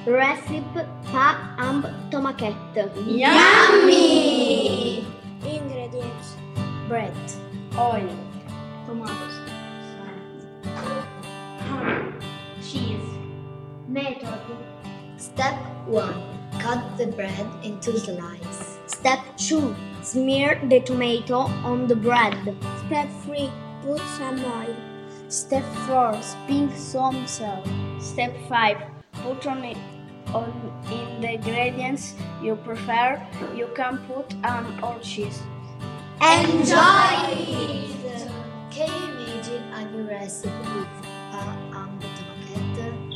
Recipe pa amb tomàquet. Yummy! Ingredients: Bread. Oil, tomatoes, ham, cheese. Method. Step 1. Cut the bread into slices. Step 2. Smear the tomato on the bread. Step 3. Put some oil. Step 4. Spin some salt. Step 5. Put on in the ingredients you prefer. You can put ham or cheese. Enjoy it! Can you imagine a new recipe with pa amb tomàquet?